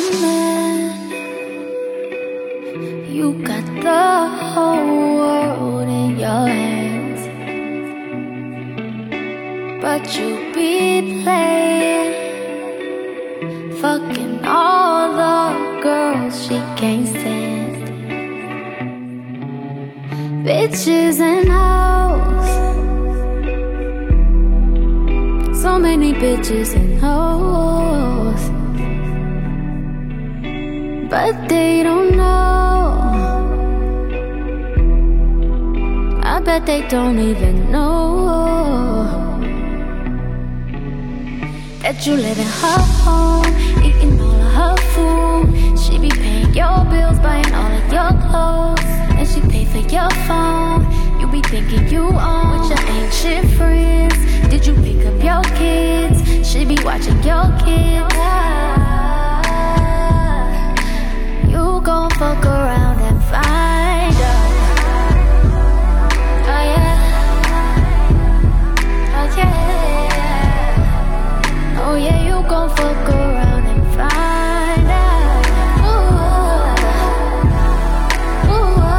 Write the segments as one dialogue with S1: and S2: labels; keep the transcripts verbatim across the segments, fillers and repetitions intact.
S1: man. You got the whole world in your hands, but you be playing, fucking all the girls she can't stand. Bitches and hoes, so many bitches and hoes, but they don't know. I bet they don't even know that you live in her home, eating all of her food. She be paying your bills, buying all of your clothes, and she pay for your phone. You be thinking you own with your ain't shit friends. Did you pick up your kids? She be watching your kids. You gon' fuck around and find out. Oh yeah, oh yeah, oh yeah. You gon' fuck around and find out. Ooh,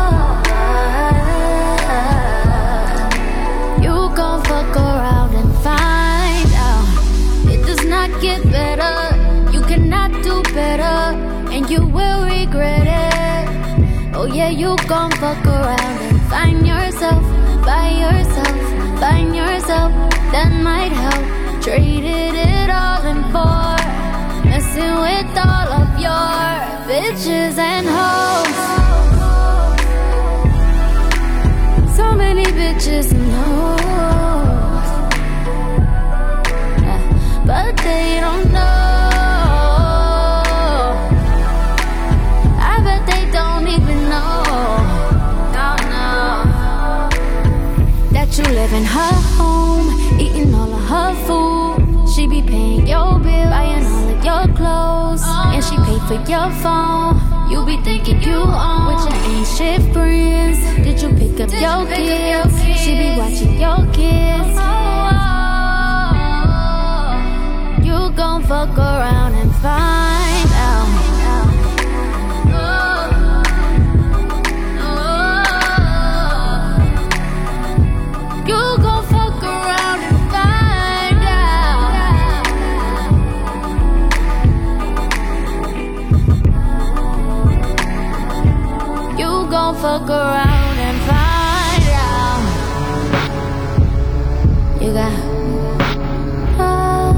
S1: ooh. You gon' fuck around and find out. It does not get better. You cannot do better, and you will regret it. Oh yeah, you gon' fuck around and find yourself, by yourself, find yourself. That might help. Traded it all in for messing with all of your bitches and hoes. So many bitches and hoes, yeah, but they don't know. You live in her home, eating all of her food. She be paying your bills, buying all of your clothes, and she pay for your phone. You be thinking you own with your ain't shit friends. Did you pick up your kids? She be watching your kids. You gon' fuck around and find out. Fuck around and find out. You got oh,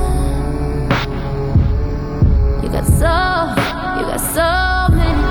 S1: you got so, you got so many.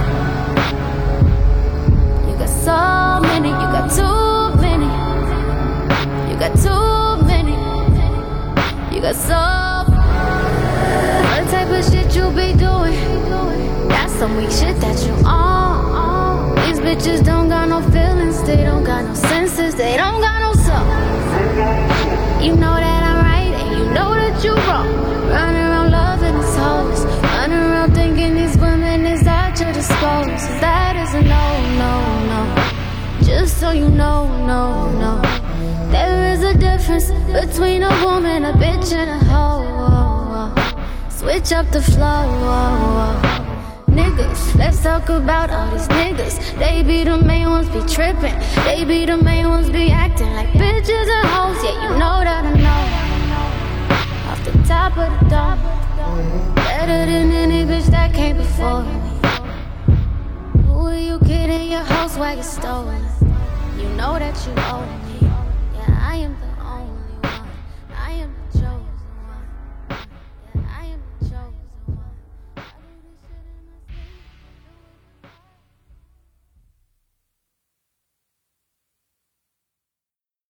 S1: You got so many, you got too many. You got too many. You got so. What type of shit you be doing? That's some weak shit that you on. These bitches don't got no feelings, they don't got no senses, they don't got no soul. You know that I'm right and you know that you wrong. Running around loving these hoes, running around thinking these women is at your disposal. That is a no, no, no. Just so you know, no, no. There is a difference between a woman, a bitch, and a hoe. Switch up the flow. Niggas, let's talk about all these niggas. They be the main ones be trippin'. They be the main ones be acting like bitches and hoes. Yeah, you know that I know. Off the top of the dome, better than any bitch that came before me. Who are you kidding? Your house while you stolen. You know that you owe me. Yeah, I am the